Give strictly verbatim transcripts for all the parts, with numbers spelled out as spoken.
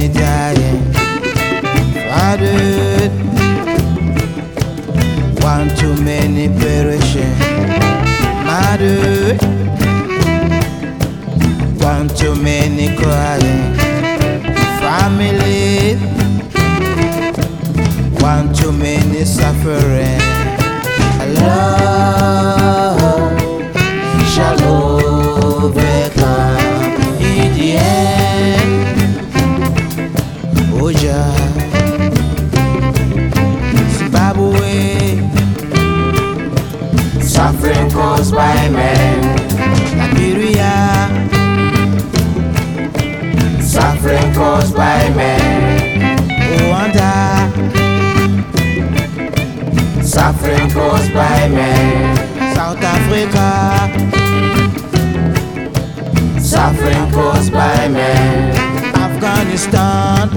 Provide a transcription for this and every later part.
many dying. Father, one too many perishing. Mother, one too many crying. Family, one too many suffering. Love shall overcome in the end. Oh Jah, Zimbabwe, suffering caused by men. Liberia, suffering caused by men. Rwanda, suffering caused by men. South Africa, suffering caused by men. Afghanistan,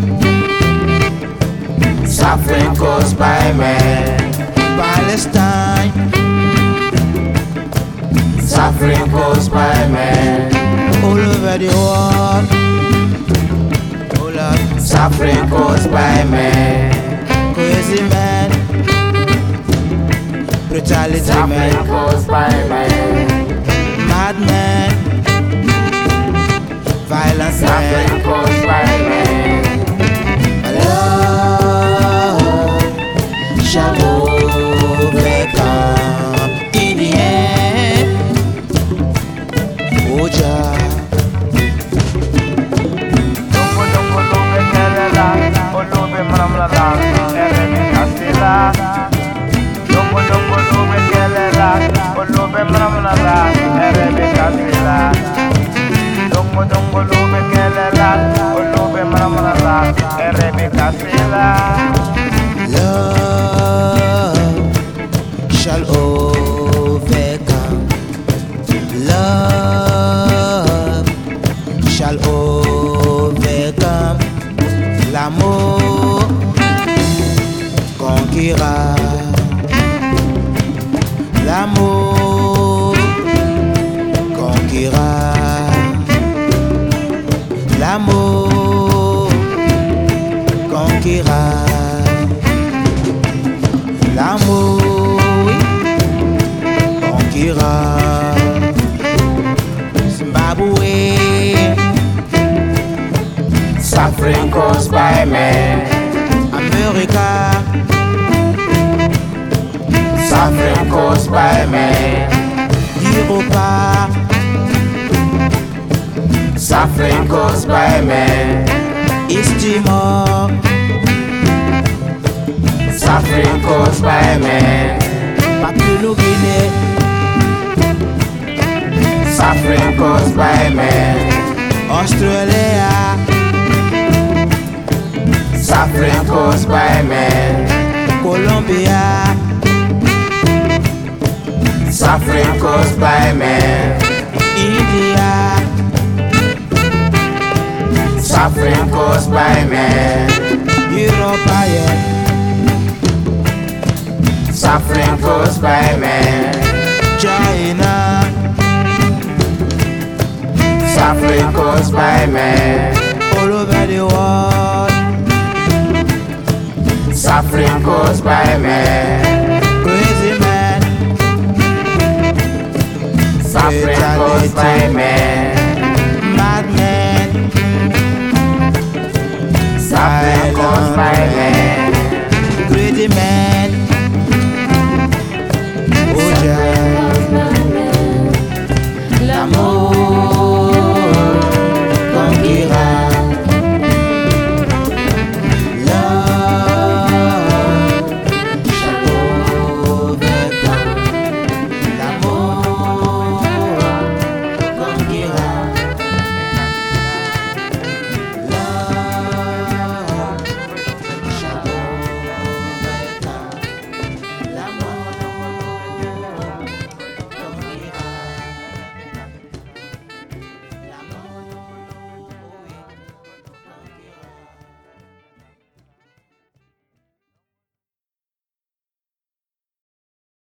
suffering caused by men. Palestine, suffering caused by men. All over the world, oh Lord, suffering caused by men. Crazy man, brutality Suffering man, caused by man. madman, violence Suffering man. caused by man. Love shall overcome in the end. Oh Jah, Dungu dungu lube kelela, olube mramla, erebe kasila. Dungu dungu lube kelela, olube mramla, erebe kasila. Dungu dungu lube kelela, olube mramla, erebe kasila. love shall overcome. Love shall overcome. L'amour conquérera. L'amour conquérera. L'amour conquérera. L'amour, oui, conquérera. Zimbabwe, Suffering caused by man. America, Suffering caused by man. Europa, Suffering caused by man. East Timor, Suffering caused by man. Papua New Guinea, Suffering caused by man. Australia, Suffering caused by man. Colombia, Suffering caused by man. India, Suffering caused by man. Europe, yeah. Suffering caused by man. China, Suffering caused by man. all over the world, Suffering caused by man. crazy man, Suffering caused by man. madman, Suffering caused by man.